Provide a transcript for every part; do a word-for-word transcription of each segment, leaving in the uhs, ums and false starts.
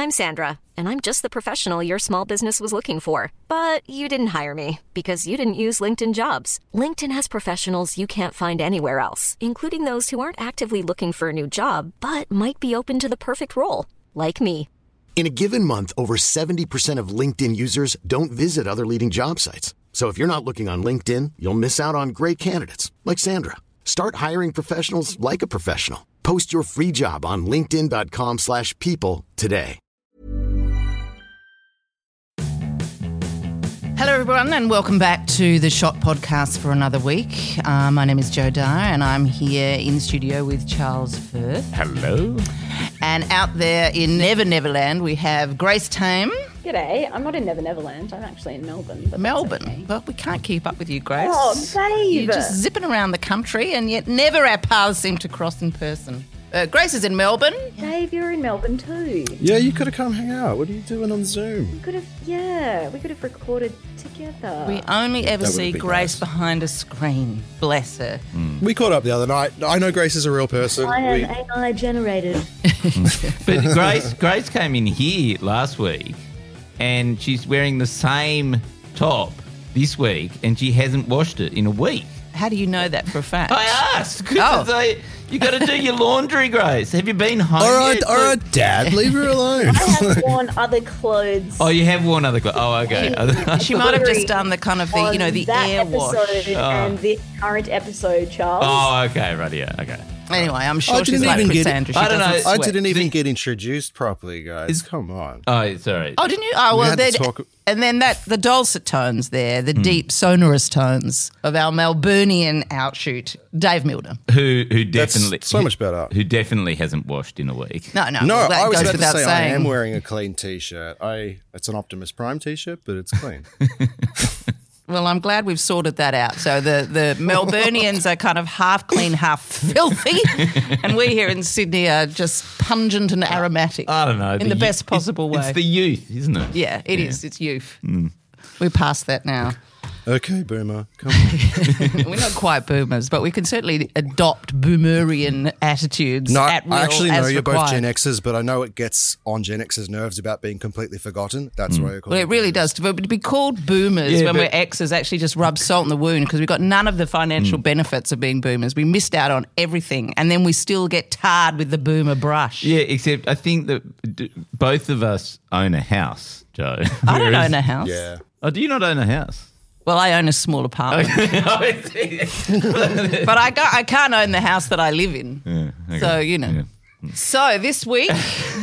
I'm Sandra, and I'm just the professional your small business was looking for. But you didn't hire me because you didn't use LinkedIn Jobs. LinkedIn has professionals you can't find anywhere else, including those who aren't actively looking for a new job, but might be open to the perfect role, like me. In a given month, over seventy percent of LinkedIn users don't visit other leading job sites. So if you're not looking on LinkedIn, you'll miss out on great candidates like Sandra. Start hiring professionals like a professional. Post your free job on linkedin.com slash people today. Hello, everyone, and welcome back to the Shot Podcast for another week. Uh, my name is Jo Dyer, and I'm here in the studio with Charles Firth. Hello. And out there in Never Neverland, we have Grace Tame. G'day. I'm not in Never Neverland. I'm actually in Melbourne. But Melbourne. okay. But we can't keep up with you, Grace. Oh, babe. You're just zipping around the country, and yet never our paths seem to cross in person. Uh, Grace is in Melbourne. Dave, you're in Melbourne too. Yeah, you could have come hang out. What are you doing on Zoom? We could have, yeah, we could have recorded together. We only ever That would see be Grace nice. behind a screen. Bless her. We caught up the other night. I know Grace is a real person. I am We- A I generated. But Grace, Grace came in here last week, and she's wearing the same top this week, and she hasn't washed it in a week. How do you know that for a fact? I asked. Oh. Oh. You got to do your laundry, Grace. Have you been home? all right, yet? all right, Dad, leave her alone. I have worn other clothes. Oh, you have worn other clothes. Oh, okay. She might have just done the kind of the, you know, the that air wash. episode and the current episode, Charles. oh, okay, right, yeah, okay. Anyway, I'm sure I she's didn't like even Chris get- Andrew. She I don't know. doesn't I sweat. didn't even get introduced properly, guys. Come on. Oh, sorry. Oh, didn't you? Oh, We well, had to then, talk- and then that the dulcet tones there, the Hmm. deep sonorous tones of our Melburnian outshoot, Dave Milner. Who who That's definitely so much better. Who definitely hasn't washed in a week. No, no, No, well, that I was goes about to without say saying. I am wearing a clean T-shirt. I It's an Optimus Prime T-shirt, but it's clean. Well, I'm glad we've sorted that out. So the, the Melburnians are kind of half clean, half filthy, and we here in Sydney are just pungent and aromatic. I don't know. In the, youth- best possible it's, way. It's the youth, isn't it? yeah, it is. It's youth. We're past that now. Okay, Boomer, come on. We're not quite boomers, but we can certainly adopt boomerian attitudes No, at will I actually know as you're both required. Gen Xers, but I know it gets on Gen X's nerves about being completely forgotten. That's why I call Well, it really boomers. does. To be called boomers Yeah, when but- we're X's actually just rubs salt in the wound because we've got none of the financial benefits of being boomers. We missed out on everything, and then we still get tarred with the boomer brush. Yeah, except I think that d- both of us own a house, Joe. I don't Whereas- own a house. Yeah. Oh, do you not own a house? Well, I own a small apartment, but I, ca- I can't own the house that I live in. okay. So, you know. Yeah. So this week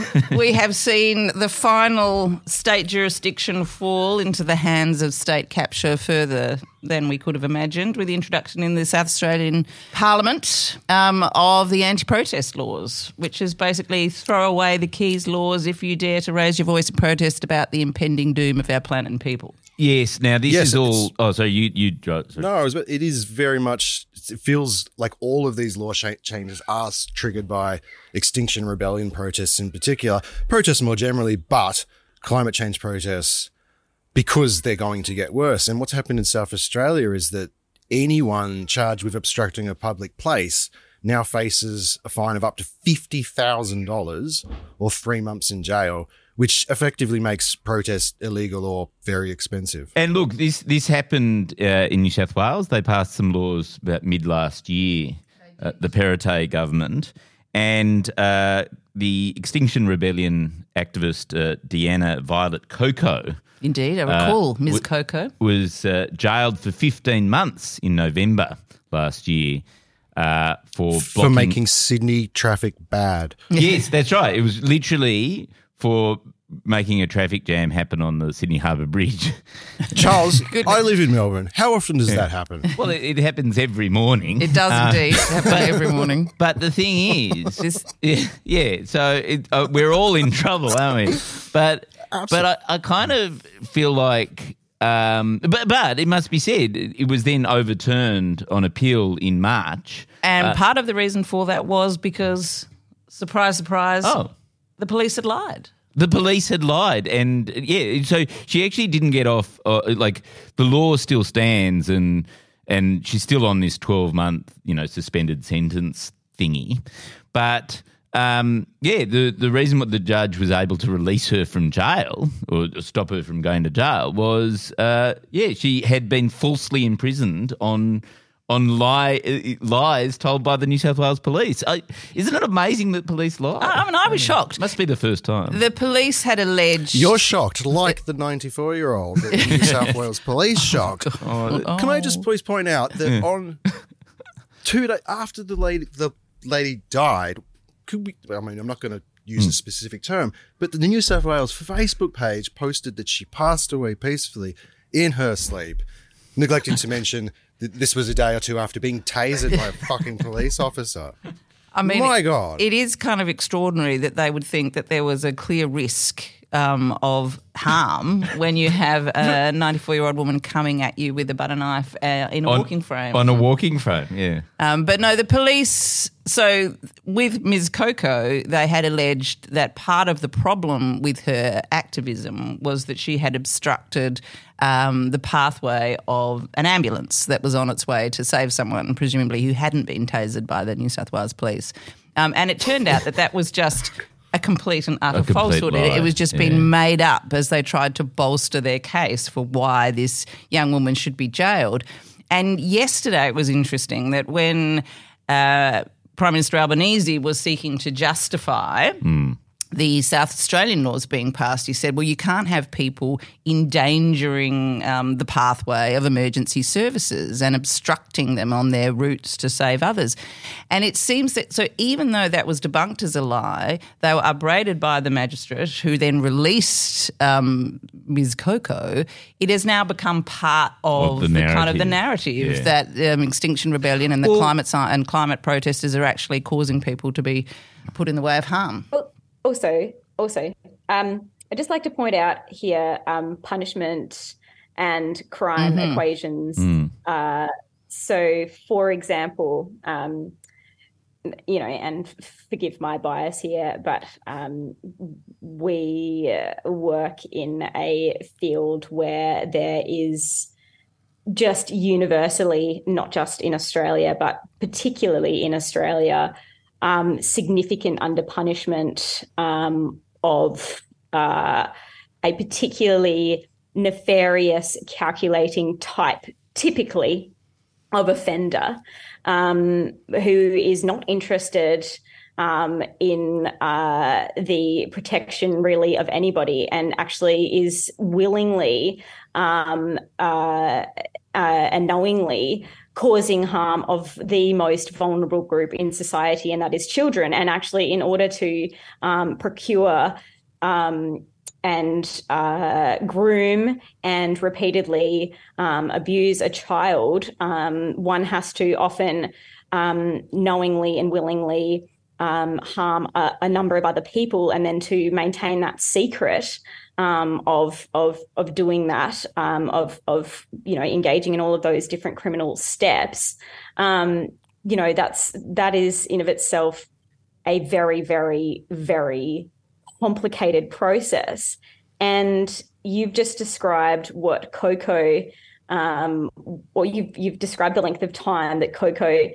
we have seen the final state jurisdiction fall into the hands of state capture further than we could have imagined with the introduction in the South Australian Parliament um, of the anti-protest laws, which is basically throw away the keys laws if you dare to raise your voice in protest about the impending doom of our planet and people. Yes. Now this Yes, is all. it's- Oh, sorry. You you. Sorry. No, I was, it is very much, it feels like all of these law sh- changes are triggered by Extinction Rebellion protests in particular, protests more generally, but climate change protests because they're going to get worse. And what's happened in South Australia is that anyone charged with obstructing a public place now faces a fine of up to fifty thousand dollars or three months in jail, which effectively makes protest illegal or very expensive. And look, this this happened uh, in New South Wales. They passed some laws about mid last year, uh, the Perrottet government, and uh, the Extinction Rebellion activist uh, Deanna Violet Coco Indeed, I recall Miz w- Coco. was uh, jailed for fifteen months in November last year uh, for blocking- For making Sydney traffic bad. Yes, that's right. It was literally for making a traffic jam happen on the Sydney Harbour Bridge. Charles, I live in Melbourne. How often does that happen? Well, it, it happens every morning. It does Uh, indeed happen every morning. But the thing is, yeah, yeah, so it, uh, we're all in trouble, aren't we? But but I, I kind of feel like, um, but but it must be said, it was then overturned on appeal in March. And Uh, part of the reason for that was because, surprise, surprise, Oh. the police had lied. The police had lied, and yeah, so she actually didn't get off. Uh, like the law still stands, and and she's still on this twelve month, you know, suspended sentence thingy. But um, yeah, the, the reason what the judge was able to release her from jail or stop her from going to jail was, uh, yeah, she had been falsely imprisoned on on lie, uh, lies told by the New South Wales police. Uh, isn't it amazing that police lie? I mean, I was shocked. Must be the first time. The police had alleged... You're shocked, like the ninety-four-year-old that the New South Wales police shocked. Oh, Can I just please point out that on two days after the lady, the lady died, could we, I mean, I'm not going to use a specific term, but the New South Wales Facebook page posted that she passed away peacefully in her sleep, neglecting to mention that this was a day or two after being tasered by a fucking police officer. I mean, my it- God. it is kind of extraordinary that they would think that there was a clear risk um, of harm when you have a ninety-four-year-old woman coming at you with a butter knife uh, in a on, walking frame. On a walking frame, yeah. Um, but no, the police, so with Miz Coco, they had alleged that part of the problem with her activism was that she had obstructed um, the pathway of an ambulance that was on its way to save someone, presumably who hadn't been tasered by the New South Wales police. Um, and it turned out that that was just a complete and utter A complete falsehood. It, lie, it was just yeah. being made up as they tried to bolster their case for why this young woman should be jailed. And yesterday it was interesting that when uh, Prime Minister Albanese was seeking to justify Mm. the South Australian laws being passed, he said, well, you can't have people endangering um, the pathway of emergency services and obstructing them on their routes to save others. And it seems that, so even though that was debunked as a lie, they were upbraided by the magistrate who then released um, Miz Coco. It has now become part of, Of the kind of the narrative. narrative Yeah. that um, Extinction Rebellion and the Well- climate sci- and climate protesters are actually causing people to be put in the way of harm. Well, Also, also, um, I'd just like to point out here um, punishment and crime Mm-hmm. equations. Mm. Uh, so, for example, um, you know, and forgive my bias here, but um, we uh, work in a field where there is just universally, not just in Australia, but particularly in Australia, um, significant underpunishment um, of uh, a particularly nefarious, calculating type, typically, of offender um, who is not interested um, in uh, the protection really of anybody and actually is willingly um, uh, uh, and knowingly causing harm of the most vulnerable group in society, and that is children. And actually, in order to um, procure um, and uh, groom and repeatedly um, abuse a child, um, one has to often um, knowingly and willingly um, harm a, a number of other people, and then to maintain that secret um, of of of doing that, um, of of you know engaging in all of those different criminal steps. Um, you know that's that is in of itself a very very very complicated process. And you've just described what Coco, um, or you've you've described the length of time that Coco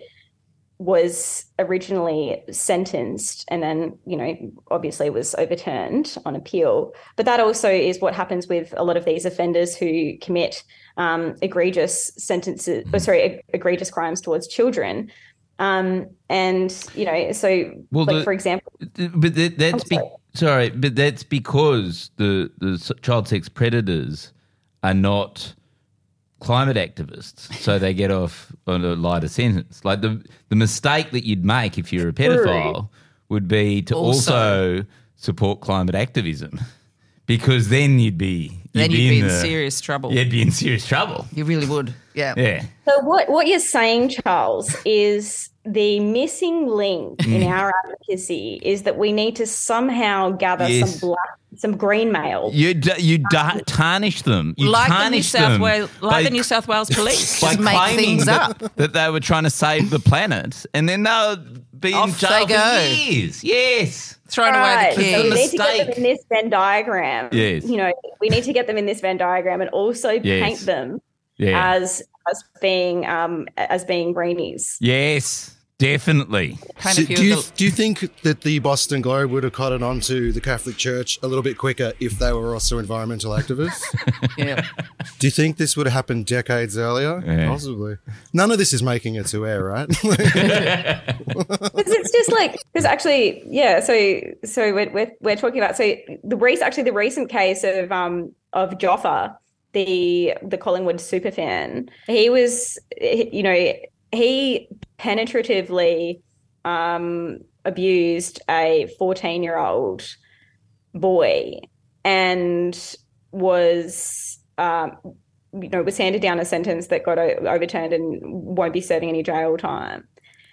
was originally sentenced, and then you know obviously was overturned on appeal. But that also is what happens with a lot of these offenders who commit um, egregious sentences, or sorry, egregious crimes towards children. Um, and you know, so Well, like the- for example, But that, that's I'm be, sorry. sorry, but that's because the the s- child sex predators are not climate activists, so they get off on a lighter sentence. Like the the mistake that you'd make if you're a pedophile would be to also, Also- support climate activism, because then you'd be you'd Then be you'd be in the- serious trouble. You'd be in serious trouble. You really would. Yeah. Yeah. So what, what you're saying, Charles, is the missing link in our advocacy is that we need to somehow gather Yes. some black, some green mail. You d- you da- tarnish them. You Like the New tarnish South them Wales, by- like the New South Wales police, by just make claiming things that, up. that they were trying to save the planet, and then they'll be in Off jail they for go. years. Yes. Throwing Right, away the so we keys. need to get them Mistake. in this Venn diagram. Yes. You know, we need to get them in this Venn diagram and also Yes. paint them Yeah. as as being um as being greenies. yes. definitely. Kind So of do, feel you, the- do you think that the Boston Globe would have caught on to the Catholic Church a little bit quicker if they were also environmental activists? yeah. Do you think this would have happened decades earlier? Yeah. Possibly. None of this is making it to air, right? Because it's just like because actually, yeah. So so we're, we're we're talking about so the recent actually the recent case of um of Joffa, the the Collingwood superfan. He was, you know, he penetratively um, abused a fourteen-year-old boy and was, um, you know, was handed down a sentence that got o- overturned and won't be serving any jail time.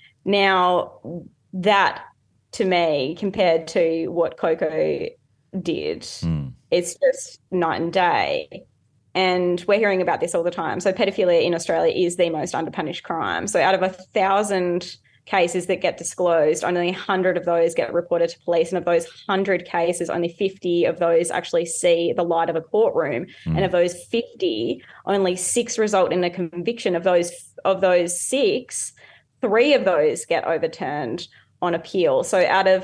Now, that to me, compared to what Coco did, Mm. it's just night and day. And we're hearing about this all the time. So pedophilia in Australia is the most underpunished crime. So out of a thousand cases that get disclosed, only a hundred of those get reported to police. And of those hundred cases, only fifty of those actually see the light of a courtroom. Mm. And of those fifty, only six result in a conviction. Of those of those six, three of those get overturned on appeal. So out of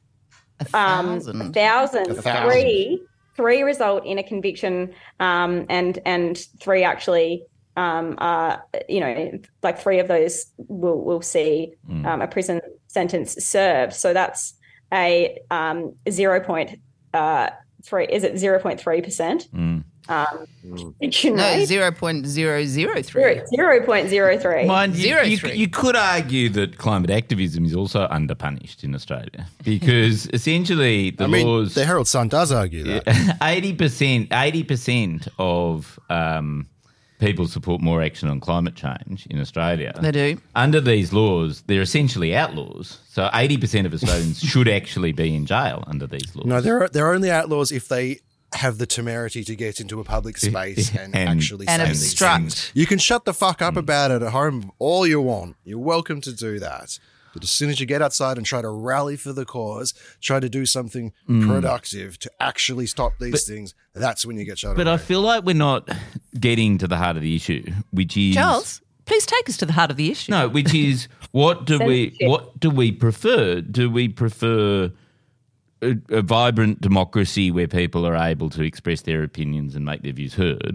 a thousand, um, a thousand, a thousand. three three result in a conviction, um, and and three actually, um, are, you know, like three of those will will see Mm. um, a prison sentence served. So that's a um, zero point uh, three. Is it zero point three percent? Mm. Um, conviction No, rate? zero point zero zero three. Zero- zero point zero three. Mind you, Zero you, three. you could argue that climate activism is also underpunished in Australia because essentially the I mean, laws. the Herald Sun does argue that. Eighty percent, eighty percent of um, people support more action on climate change in Australia. They do. Under these laws, they're essentially outlaws. So eighty percent of Australians should actually be in jail under these laws. No, they're they're only outlaws if they have the temerity to get into a public space and, And- actually and say these obstruct. things. You can shut the fuck up about it at home all you want. You're welcome to do that. But as soon as you get outside and try to rally for the cause, try to do something productive to actually stop these things, that's when you get shut But away. I feel like we're not getting to the heart of the issue, which is Charles, please take us to the heart of the issue. No, which is what do we Censorship. what do we prefer? Do we prefer a, a vibrant democracy where people are able to express their opinions and make their views heard,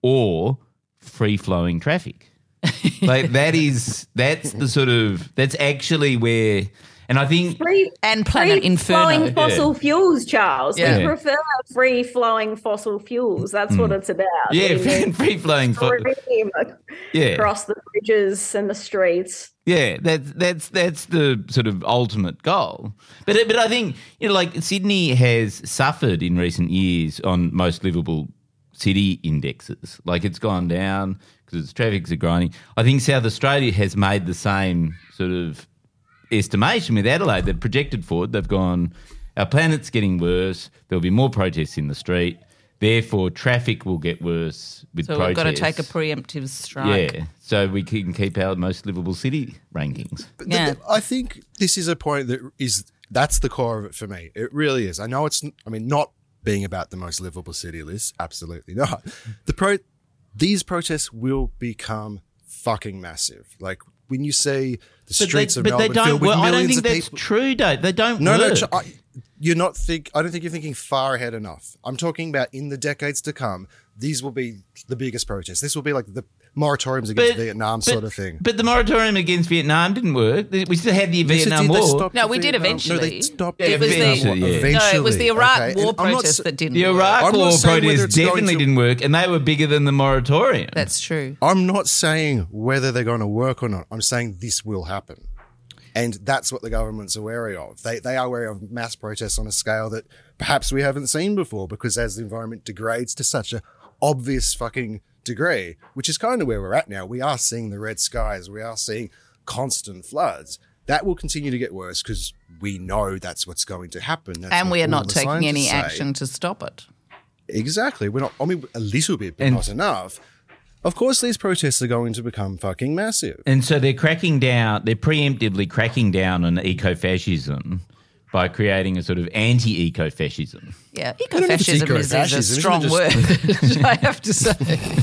or free flowing traffic? Like that is that's the sort of that's actually where, and I think Free And Planet free Inferno. flowing fossil fuels, Charles. Yeah. We prefer free flowing fossil fuels. That's what it's about. yeah, We need free flowing. Fo- stream yeah, across the bridges and the streets. Yeah, that's that's that's the sort of ultimate goal. But but I think, you know, like Sydney has suffered in recent years on most livable city indexes. Like it's gone down because its traffic's are grinding. I think South Australia has made the same sort of estimation with Adelaide. They've projected forward. They've gone, our planet's getting worse. There'll be more protests in the street. Therefore, traffic will get worse with So protests. we've got to take a preemptive strike. Yeah, so we can keep our most livable city rankings. But Yeah. th- I think this is a point that is that's the core of it for me. It really is. I know it's. I mean, not being about the most livable city list, absolutely not. The pro, these protests will become fucking massive. Like when you see the streets but of they, but they Melbourne don't filled with work. I millions don't think of that's people. true, Dave. They don't No, work. no, I, you're not think. I don't think you're thinking far ahead enough. I'm talking about in the decades to come. These will be the biggest protests. This will be like the moratoriums against Vietnam but- sort of thing. But the moratorium against Vietnam didn't work. We still had the Yes, it Vietnam did. They War. stopped No, the we did Vietnam- eventually. No, they stopped It the was the- Vietnam War Eventually, yeah. No, it was the Iraq okay? war And I'm not protests s- that didn't The work. Iraq I'm not War saying whether protests it's going definitely to- didn't work, and they were bigger than the moratorium. That's true. I'm not saying whether they're going to work or not. I'm saying this will happen. And that's what the government's wary of. They they are wary of mass protests on a scale that perhaps we haven't seen before, because as the environment degrades to such a obvious fucking degree, which is kind of where we're at now, we are seeing the red skies, we are seeing constant floods. That will continue to get worse because we know that's what's going to happen. That's And what we are all not the taking any scientists say. action to stop it. Exactly. We're not, I mean, a little bit, but And- not enough. Of course, these protests are going to become fucking massive. And so they're cracking down, they're preemptively cracking down on eco-fascism by creating a sort of anti-eco-fascism. Yeah, don't know if it's ecofascism is, is a ecofascism, isn't it? strong Just- word, I have to say.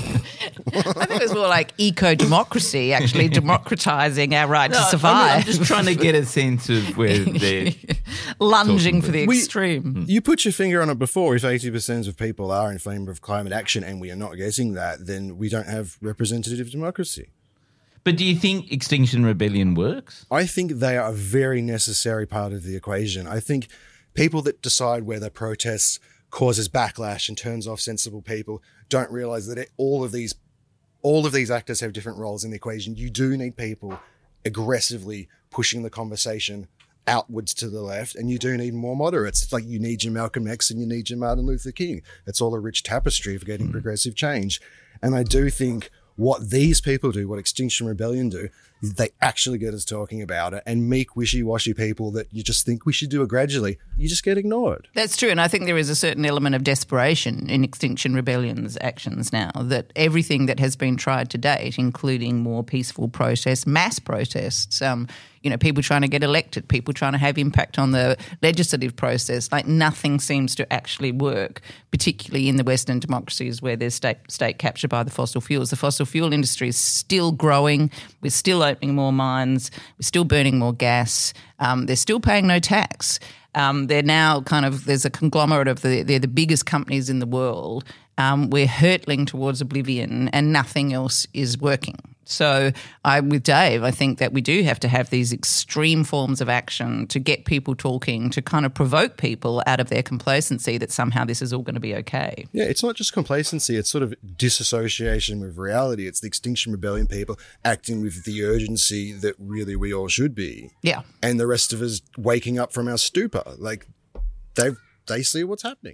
I think it was more like eco-democracy, actually democratising our right No, to I'm, survive. I'm just trying to get a sense of where they're Lunging for the We- extreme. You put your finger on it before. If eighty percent of people are in favour of climate action and we are not getting that, then we don't have representative democracy. But do you think Extinction Rebellion works? I think they are a very necessary part of the equation. I think people that decide whether protests causes backlash and turns off sensible people don't realise that it, all of these all of these actors have different roles in the equation. You do need people aggressively pushing the conversation outwards to the left, and you do need more moderates. It's like you need your Malcolm X and you need your Martin Luther King. It's all a rich tapestry for getting mm. progressive change. And I do think what these people do, what Extinction Rebellion do, is they actually get us talking about it, and meek, wishy-washy people that you just think we should do it gradually, you just get ignored. That's true, and I think there is a certain element of desperation in Extinction Rebellion's actions now, that everything that has been tried to date, including more peaceful protests, mass protests, um, you know, people trying to get elected, people trying to have impact on the legislative process, like nothing seems to actually work, particularly in the Western democracies where there's state, state capture by the fossil fuels. The fossil fuel industry is still growing. We're still opening more mines. We're still burning more gas. Um, they're still paying no tax. Um, they're now kind of, there's a conglomerate of the, they're the biggest companies in the world. Um, we're hurtling towards oblivion and nothing else is working. So I, with Dave, I think that we do have to have these extreme forms of action to get people talking, to kind of provoke people out of their complacency that somehow this is all going to be okay. Yeah, it's not just complacency, it's sort of disassociation with reality. It's the Extinction Rebellion people acting with the urgency that really we all should be. Yeah. And the rest of us waking up from our stupor. Like, they they see what's happening.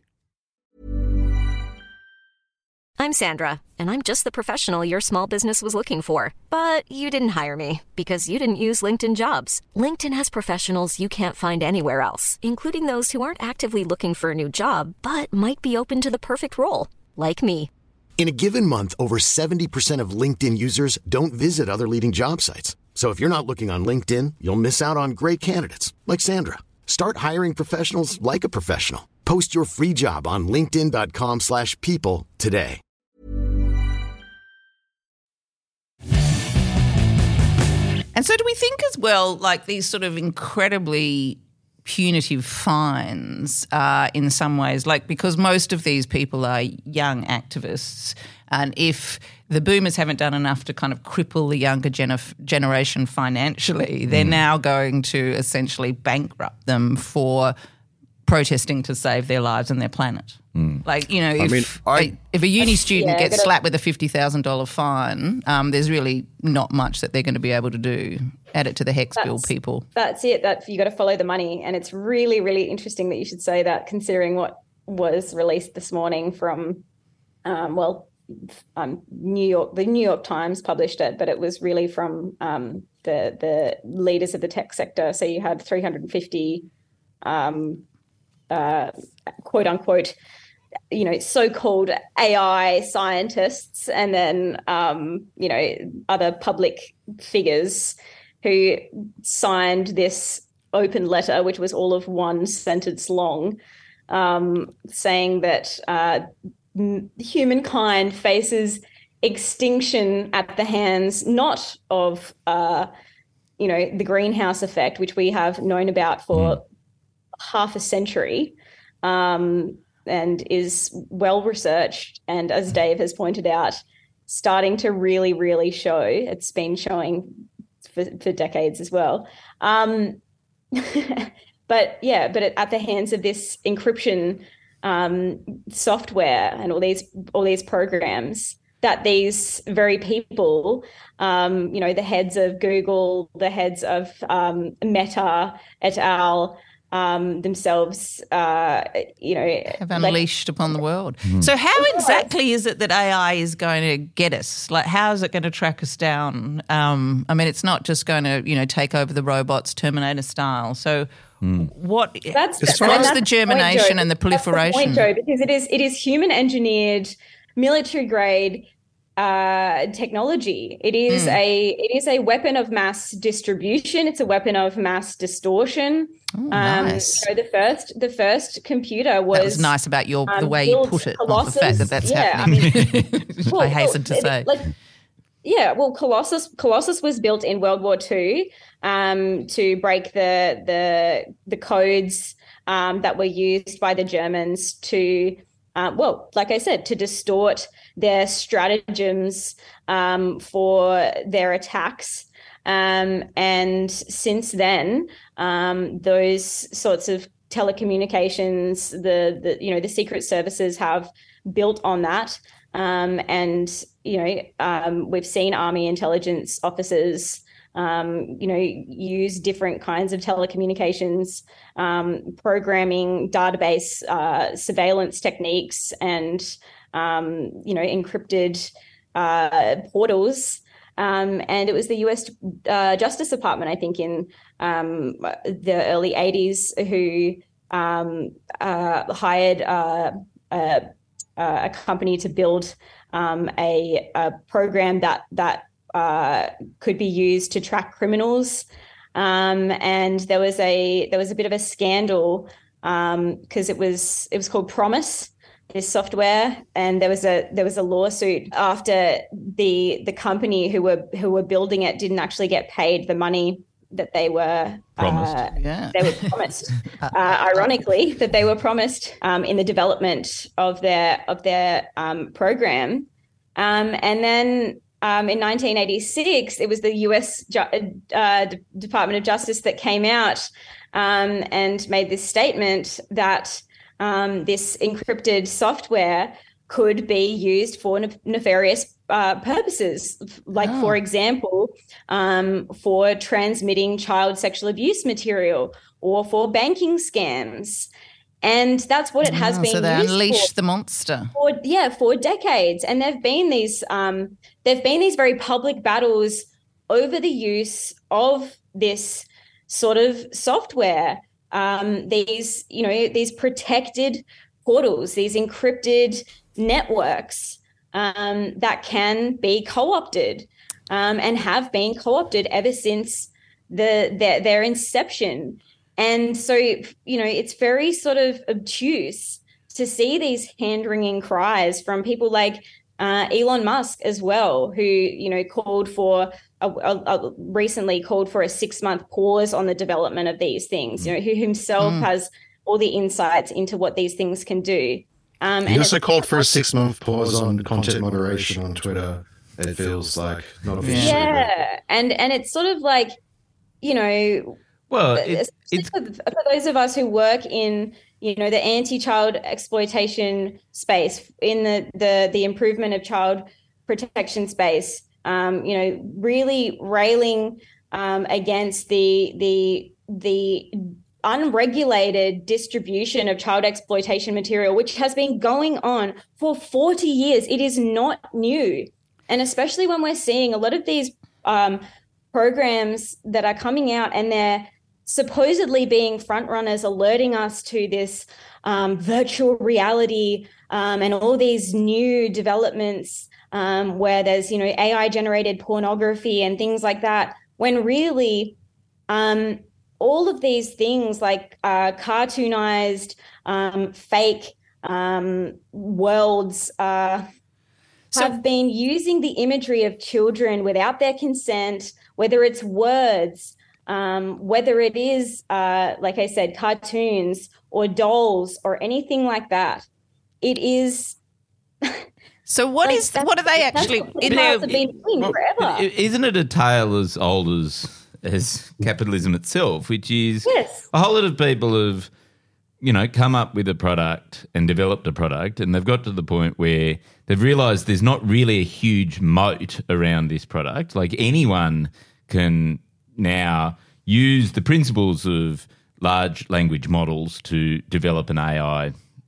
I'm Sandra, and I'm just the professional your small business was looking for. But you didn't hire me because you didn't use LinkedIn Jobs. LinkedIn has professionals you can't find anywhere else, including those who aren't actively looking for a new job, but might be open to the perfect role, like me. In a given month, over seventy percent of LinkedIn users don't visit other leading job sites. So if you're not looking on LinkedIn, you'll miss out on great candidates like Sandra. Start hiring professionals like a professional. Post your free job on linkedin.com slash people today. And so do we think as well, like these sort of incredibly punitive fines uh, in some ways, like because most of these people are young activists, and if the boomers haven't done enough to kind of cripple the younger gener- generation financially, they're mm. now going to essentially bankrupt them for protesting to save their lives and their planet. Mm. Like, you know, if, I mean, I, a, if a uni student yeah, gets gotta, slapped with a fifty thousand dollars fine, um, there's really not much that they're going to be able to do. Add it to the Hex bill, people. That's it. That you got to follow the money. And it's really, really interesting that you should say that, considering what was released this morning from, um, well, um, New York, the New York Times published it, but it was really from um, the the leaders of the tech sector. So you had three hundred fifty um, uh, quote unquote, you know, so-called A I scientists, and then, um, you know, other public figures who signed this open letter, which was all of one sentence long, um, saying that uh, humankind faces extinction at the hands not of, uh, you know, the greenhouse effect, which we have known about for mm. half a century, um, and is well researched. And as Dave has pointed out, starting to really, really show. It's been showing for, for decades as well. Um, but yeah, but at the hands of this encryption um, software and all these all these programs that these very people, um, you know, the heads of Google, the heads of um, Meta et al., um, themselves, uh, you know, have unleashed like, upon the world. Mm. So how exactly is it that A I is going to get us? Like, how is it going to track us down? Um, I mean, it's not just going to, you know, take over the robots, Terminator style. So mm. what? That's, what's that's the germination the point, and the proliferation? That's the point, Joe, because it is it is human engineered, military grade uh, technology. It is mm. a it is a weapon of mass distribution. It's a weapon of mass distortion. Oh, nice. Um, you know, the first the first computer was that was nice about your um, the way you put it, not the fact that that's yeah, happening. I, mean, well, I hasten well, to say. It, like, yeah, well, Colossus Colossus was built in World War Two um, to break the the the codes um, that were used by the Germans to. Uh, well, like I said, to distort their stratagems um, for their attacks. Um, and since then, um, those sorts of telecommunications, the, the you know the secret services have built on that. Um, and you know um, we've seen Army intelligence officers Um, you know, use different kinds of telecommunications, um, programming, database uh, surveillance techniques, and um, you know, encrypted uh, portals. Um, and it was the U S uh, Justice Department, I think, in um, the early eighties, who um, uh, hired uh, a, a company to build um, a, a program that that. Uh, could be used to track criminals, um, and there was a there was a bit of a scandal because um, it was it was called Promise, this software, and there was a there was a lawsuit after the the company who were who were building it didn't actually get paid the money that they were promised. Uh, yeah. They were promised. uh, ironically, that they were promised um, in the development of their of their um, program, um, and then. Um, in nineteen eighty-six, it was the U S Ju- uh, D- Department of Justice that came out um, and made this statement that um, this encrypted software could be used for nef- nefarious uh, purposes, like, oh. for example, um, for transmitting child sexual abuse material or for banking scams. And that's what it has oh, been. So they used unleashed for, the monster. For, yeah, for decades, and there've been these um, there've been these very public battles over the use of this sort of software. Um, these, you know, these protected portals, these encrypted networks um, that can be co-opted um, and have been co-opted ever since the their, their inception. And so, you know, it's very sort of obtuse to see these hand-wringing cries from people like uh, Elon Musk as well, who, you know, called for a, a, a recently called for a six-month pause on the development of these things. You know, who himself mm. has all the insights into what these things can do. Um, he also called for a six-month pause on content moderation on Twitter. It feels like not officially. Yeah, and and it's sort of like, you know. Well, it, it's for, for those of us who work in, you know, the anti-child exploitation space, in the the the improvement of child protection space, um, you know, really railing um, against the the the unregulated distribution of child exploitation material, which has been going on for forty years. It is not new, and especially when we're seeing a lot of these um, programs that are coming out and they're supposedly being front runners, alerting us to this um, virtual reality um, and all these new developments um, where there's, you know, A I generated pornography and things like that, when really um, all of these things like uh, cartoonized, um, fake um, worlds uh, so- have been using the imagery of children without their consent, whether it's words, Um, whether it is, uh, like I said, cartoons or dolls or anything like that. It is. So what like, is what are they actually? It has been doing well, forever. Isn't it a tale as old as as capitalism itself? Which is yes. a whole lot of people have, you know, come up with a product and developed a product, and they've got to the point where they've realised there's not really a huge moat around this product. Like anyone can now use the principles of large language models to develop an A I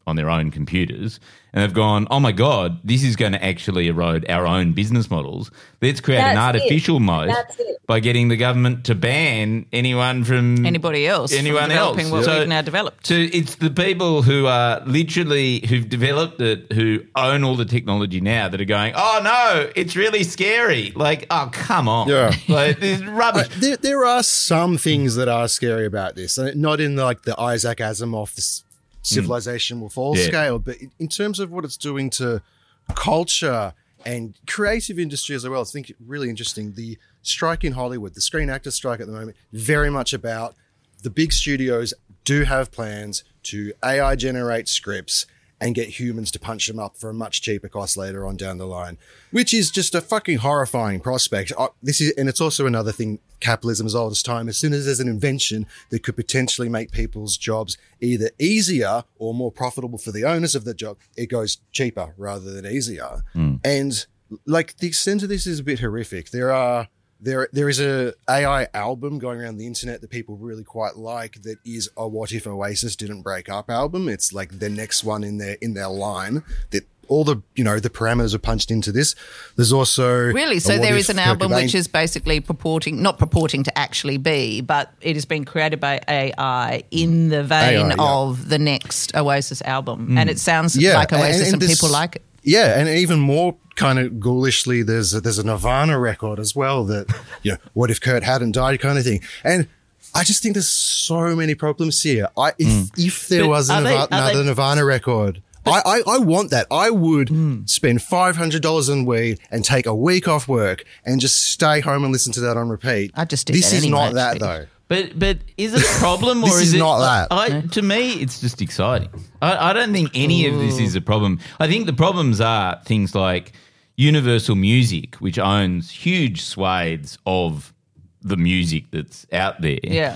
on their own computers, and they've gone, oh, my God, this is going to actually erode our own business models. Let's create That's an artificial it. moat by getting the government to ban anyone from Anybody else. anyone from developing else. what So- we've now developed. So it's the people who are literally, who've developed it, who own all the technology now that are going, oh, no, it's really scary. Like, oh, come on. Yeah. Like, this is rubbish. Uh, there, there are some things that are scary about this, uh, not in like the Isaac Asimov this civilization will fall Yeah. scale, but in- in terms of what it's doing to culture and creative industry as well. I think really interesting. The strike in Hollywood, the Screen Actors strike at the moment, very much about the big studios do have plans to A I generate scripts and get humans to punch them up for a much cheaper cost later on down the line, which is just a fucking horrifying prospect. Uh, this is, and it's also another thing, capitalism is old as time. As soon as there's an invention that could potentially make people's jobs either easier or more profitable for the owners of the job, it goes cheaper rather than easier. Mm. And like the extent of this is a bit horrific. There are There, there is a AI album going around the internet that people really quite like. That is a "What If Oasis Didn't Break Up" album. It's like the next one in their in their line. That all the you know the parameters are punched into this. There's also Really? a So What there If is an Kurt album Cobain- which is basically purporting, not purporting to actually be, but it has been created by A I in the vein A I, yeah. of the next Oasis album. And it sounds Yeah, like Oasis and, and this- people like it. Yeah, and even more kind of ghoulishly, there's a, there's a Nirvana record as well that, you know, what if Kurt hadn't died kind of thing. And I just think there's so many problems here. I If, if there But was a are they- Nirvana, are another they- Nirvana record, I, I, I want that. I would spend five hundred dollars on weed and take a week off work and just stay home and listen to that on repeat. I'd just do This that is anyway, not that, actually. though. But but is it a problem or This is, is it not that. I, to me, it's just exciting. I, I don't think any of this is a problem. I think the problems are things like Universal Music, which owns huge swathes of the music that's out there. Yeah.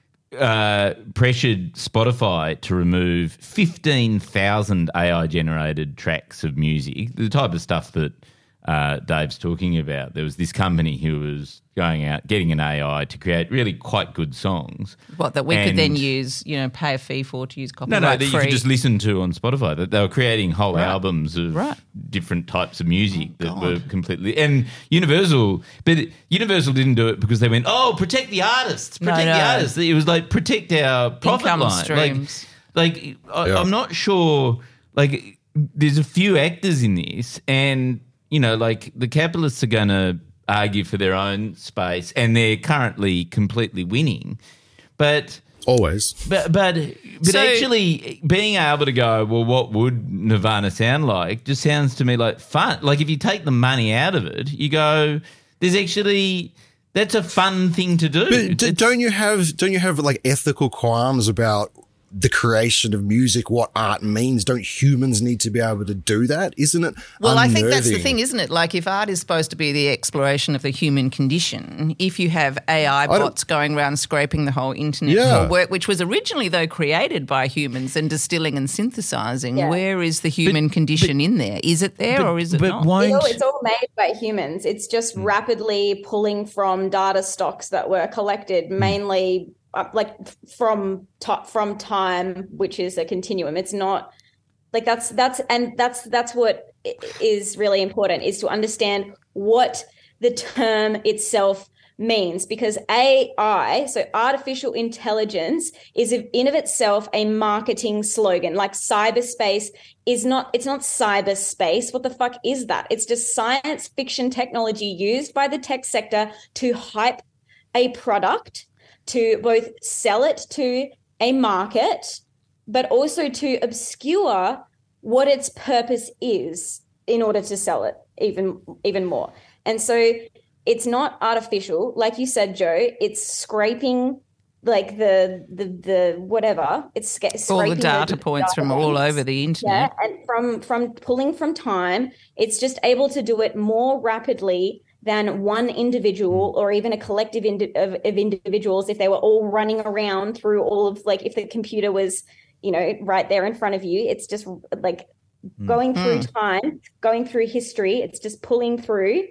Uh, pressured Spotify to remove fifteen thousand A I generated tracks of music, the type of stuff that uh, Dave's talking about. There was this company who was going out, getting an A I to create really quite good songs. What, that we could And- then use, you know, pay a fee for to use No, copyright no, that you free. could just listen to on Spotify. That they were creating whole Right. albums of Right. different types of music Oh, that God. were completely and Universal. But Universal didn't do it because they went, "Oh, protect the artists, No, protect no. the artists." It was like protect our profit Income line. streams. Like, like I, Yeah. I'm not sure. Like, there's a few actors in this, and you know, like the capitalists are going to argue for their own space, and they're currently completely winning, but. Always. But but but So- actually being able to go, well, what would Nirvana sound like? Just sounds to me like fun. Like if you take the money out of it, you go, there's actually that's a fun thing to do. But d- It's- don't you have don't you have like ethical qualms about the creation of music, what art means? Don't humans need to be able to do that? Isn't it? Well, I think that's the unnerving? thing, isn't it? Like, if art is supposed to be the exploration of the human condition, if you have A I don't- bots going around scraping the whole internet Yeah. for work, which was originally, though, created by humans and distilling and synthesizing, Yeah. where is the human condition in there? Is it there or is it but not? won't It's all, it's all made by humans. It's just rapidly pulling from data stocks that were collected mainly uh, like from top from time, which is a continuum. It's not like that's that's and that's that's what i- is really important, is to understand what the term itself means, because A I, so artificial intelligence, is in of itself a marketing slogan. Like cyberspace is not, it's not cyberspace. What the fuck is that? It's just science fiction technology used by the tech sector to hype a product, to both sell it to a market, but also to obscure what its purpose is in order to sell it even even more. And so it's not artificial, like you said, Joe. It's scraping like the the the whatever. It's sca- all the scraping data points from all banks. over the Yeah, internet. and from from pulling from time, it's just able to do it more rapidly than one individual or even a collective indi- of, of individuals if they were all running around through all of, like, if the computer was, you know, right there in front of you. It's just like going through time, going through history. It's just pulling through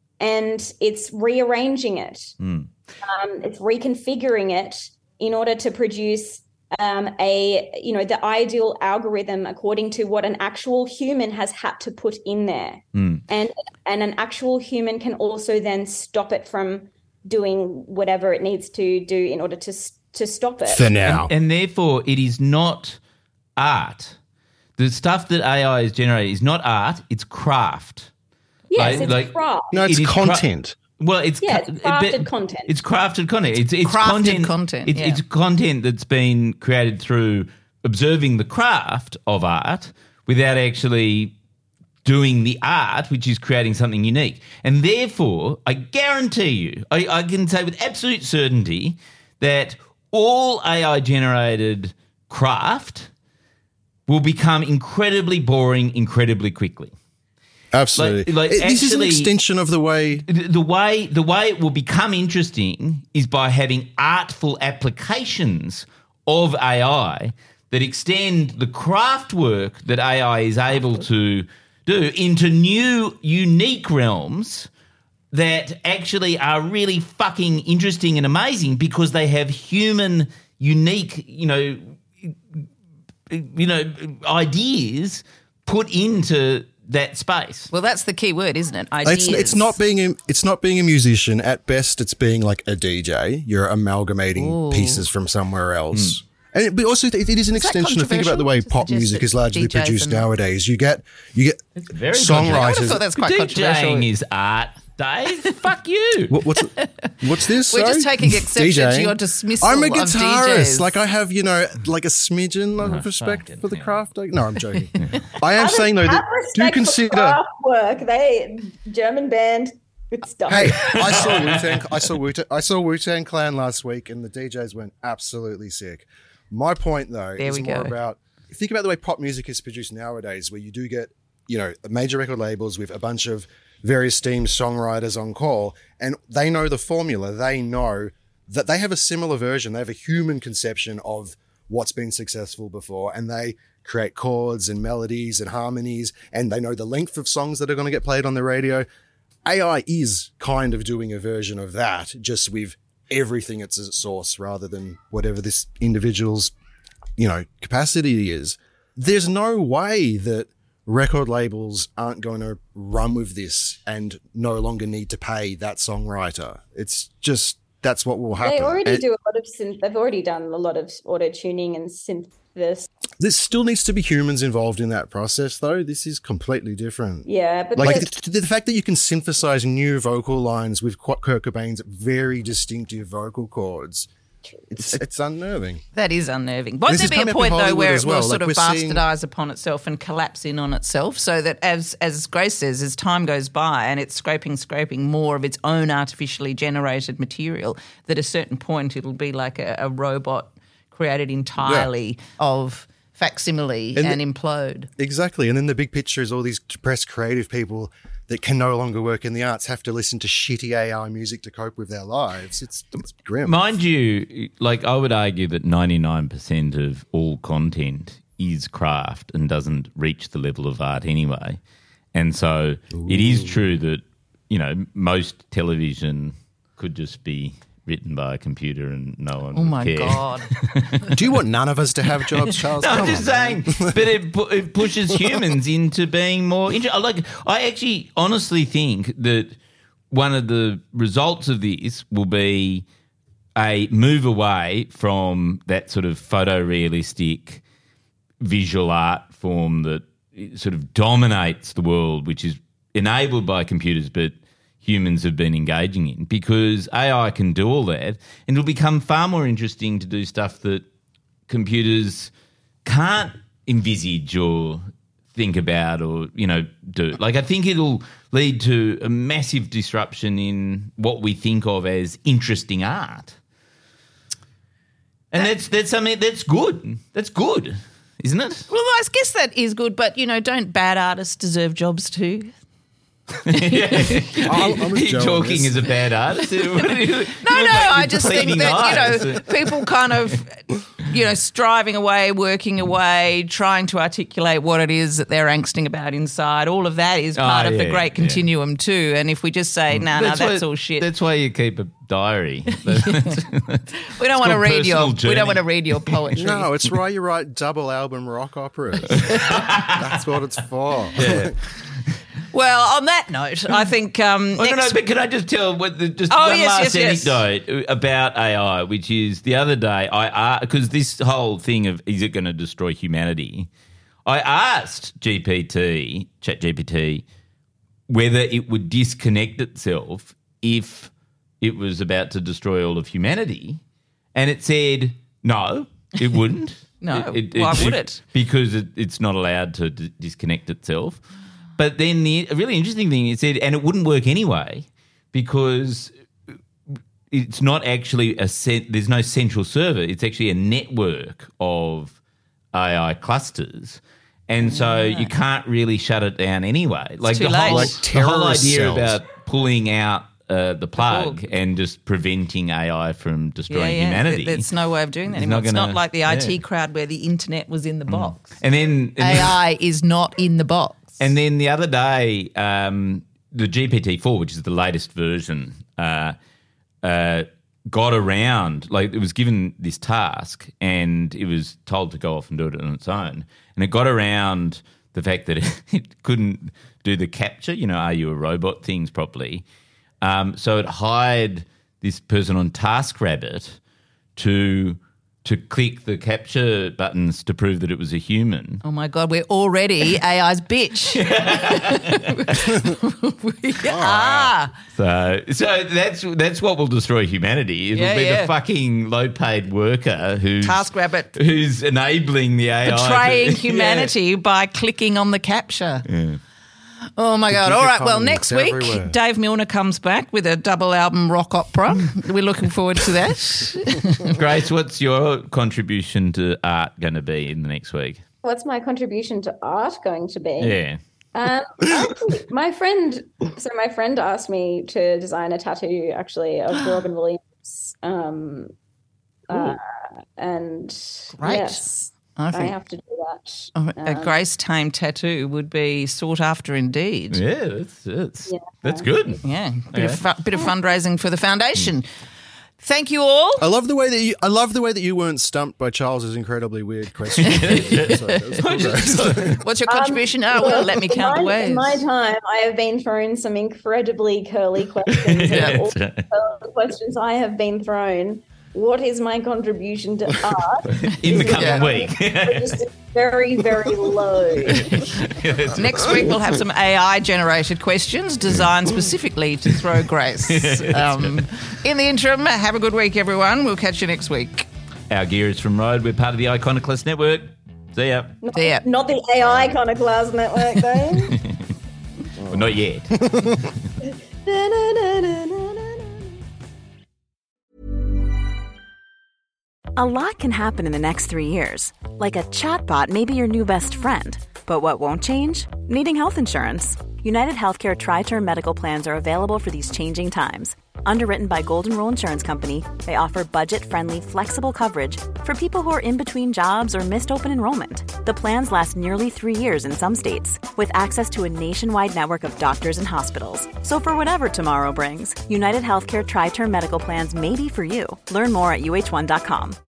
and it's rearranging it. Mm. Um, it's reconfiguring it in order to produce um, a, you know, the ideal algorithm according to what an actual human has had to put in there. Mm. And, and an actual human can also then stop it from doing whatever it needs to do in order to to stop it. For now. And, and therefore, it is not art. The stuff that A I is generating is not art, it's craft. Yes, Like- it's like- craft. No, it's It is cra- content. Well, it's Yeah, cu- it's crafted but content. It's crafted content. It's, it's crafted content. content, It's, yeah. it's content that's been created through observing the craft of art without actually doing the art, which is creating something unique. And therefore, I guarantee you, I, I can say with absolute certainty that all A I generated craft will become incredibly boring incredibly quickly. Absolutely. Like- like It- this is an actually- extension of the way. The the way the way it will become interesting is by having artful applications of A I that extend the craft work that A I is able to do into new, unique realms that actually are really fucking interesting and amazing because they have human, unique, you know, you know, ideas put into that space. Well, that's the key word, isn't it? It's, Ideas. it's not being a, it's not being a musician. At best, it's being like a D J. You're amalgamating pieces from somewhere else. And it, but also, it, it is an Is that extension to think about the way controversial pop to suggest music that is largely D Js produced are not- nowadays. You get you get very I would have songwriters. thought that's quite controversial. DJing is art, Dave. Fuck you. What, what's what's this? We're just Sorry? taking exception to DJing. your dismissal I'm a of guitarist. DJs. Like I have, you know, like a smidgen of respect fucking for the hell. craft. Like, no, I'm joking. I am saying though Have that do respect for consider. craft work. They German band, good stuff. Hey, I saw Wu Tang. I saw Wu. I saw Wu Tang Clan last week, and the D Js went absolutely sick. My point, though, There is we more go. about think about the way pop music is produced nowadays, where you do get, you know, major record labels with a bunch of very esteemed songwriters on call, and they know the formula. They know that they have a similar version. They have a human conception of what's been successful before, and they create chords and melodies and harmonies, and they know the length of songs that are going to get played on the radio. A I is kind of doing a version of that, just with everything at its source rather than whatever this individual's, you know, capacity is. There's no way that record labels aren't going to run with this and no longer need to pay that songwriter. It's just, that's what will happen. They already And do a lot of synth. They've already done a lot of auto tuning and synthesis. there still needs to be humans involved in that process, though. This is completely different. Yeah, but Like there's- the, the fact that you can synthesize new vocal lines with Qu- Kurt Cobain's very distinctive vocal chords, it's it's unnerving. That is unnerving. Won't This there is be a coming up in point, though, Hollywood where as it will well. sort Like, of we're seeing- bastardize upon itself and collapse in on itself so that as as Grace says, as time goes by and it's scraping, scraping more of its own artificially generated material, that at a certain point it'll be like a, a robot created entirely of facsimile and, And the- implode. Exactly. And then the big picture is all these depressed creative people that can no longer work in the arts have to listen to shitty A I music to cope with their lives. It's, it's grim. Mind you, like I would argue that ninety-nine percent of all content is craft and doesn't reach the level of art anyway. And so it is true that, you know, most television could just be written by a computer and no one Oh would my care. God. Do you want none of us to have jobs, Charles? No, I'm Come just on, saying, but it, pu- it pushes humans into being more interesting. Like, I actually honestly think that one of the results of this will be a move away from that sort of photorealistic visual art form that sort of dominates the world, which is enabled by computers, but humans have been engaging in, because A I can do all that, and it'll become far more interesting to do stuff that computers can't envisage or think about or, you know, do. Like, I think it'll lead to a massive disruption in what we think of as interesting art. And that's that's something that's good. That's good, isn't it? Well, I guess that is good, but, you know, don't bad artists deserve jobs too? I'm- I'm with Are you Joe on talking this. as a bad artist? no, No, no, I just think that, you know, people kind of you know, striving away, working away, trying to articulate what it is that they're angsting about inside. All of that is part Oh, of the yeah, great yeah. continuum too. And if we just say, no, no, that's why, all shit. That's why you keep a diary. We don't want to called read your. personal We journey. don't want to read your poetry. No, it's why you write double album rock operas. That's what it's for. Yeah. Well, on that note, I think um, Oh, no, no, next- but can I just tell what the, just Oh, one yes, last yes, yes. anecdote about A I, which is the other day I because this whole thing of is it going to destroy humanity? I asked G P T, ChatGPT, whether it would disconnect itself if it was about to destroy all of humanity, and it said no, it wouldn't. No, why would it? Because it, it's not allowed to d- disconnect itself. But then the a really interesting thing it said, and it wouldn't work anyway because it's not actually a cent, there's no central server. It's actually a network of A I clusters. And so you can't really shut it down anyway. Like too the late. whole, Like the whole terrorist idea cells. about pulling out uh, the plug plug. and just preventing A I from yeah, destroying yeah, humanity. th- There's no way of doing that It's anymore. not It's not gonna- like the I T yeah. crowd where the internet was in the box. and then and A I is not in the box. And then the other day, um, the G P T four, which is the latest version, uh, uh, got around, like it was given this task and it was told to go off and do it on its own. And it got around the fact that it, it couldn't do the capture, you know, are you a robot things properly. Um, so it hired this person on TaskRabbit to to click the capture buttons to prove that it was a human. Oh my God, we're already A I's bitch. we are. So, so that's that's what will destroy humanity. It'll Yeah, be yeah. the fucking low-paid worker who's TaskRabbit who's enabling the A I, to- betraying Yeah. humanity by clicking on the capture. Yeah. Oh my God. gig All right. Well, economy, next it's week, everywhere. Dave Milner comes back with a double album rock opera. We're looking forward to that. Grace, what's your contribution to art going to be in the next week? What's my contribution to art going to be? Yeah. Um, actually, my friend, so my friend asked me to design a tattoo actually of Robin Williams. Um, uh, and Great. yes, I I, think have to do that. oh, a Um, Grace Tame tattoo would be sought after indeed. Yeah. Yeah, that's that's, Yeah. that's good. Bit, of, Okay. fu- bit of fundraising for the foundation. Thank you all. I love the way that you. I love the way that you weren't stumped by Charles's incredibly weird question. So that was cool, Grace. What's your contribution? oh, well, let me count the in my, ways. In my time, I have been thrown some incredibly curly questions. Yeah, and all that's right. the questions I have been thrown. What is my contribution to art? In the coming Yeah. week. Just very, very low. Next week we'll have some A I generated questions designed specifically to throw Grace. Um, in the interim, have a good week, everyone. We'll catch you next week. Our gear is from Rode. We're part of the Iconoclast Network. See ya. See ya. Not the A I Iconoclast Network, though. Well, not yet. A lot can happen in the next three years. Like a chatbot may be your new best friend. But what won't change? Needing health insurance. United Healthcare Tri-Term Medical Plans are available for these changing times. Underwritten by Golden Rule Insurance Company, they offer budget-friendly, flexible coverage for people who are in between jobs or missed open enrollment. The plans last nearly three years in some states, with access to a nationwide network of doctors and hospitals. So for whatever tomorrow brings, United Healthcare Tri-Term Medical Plans may be for you. Learn more at U H one dot com.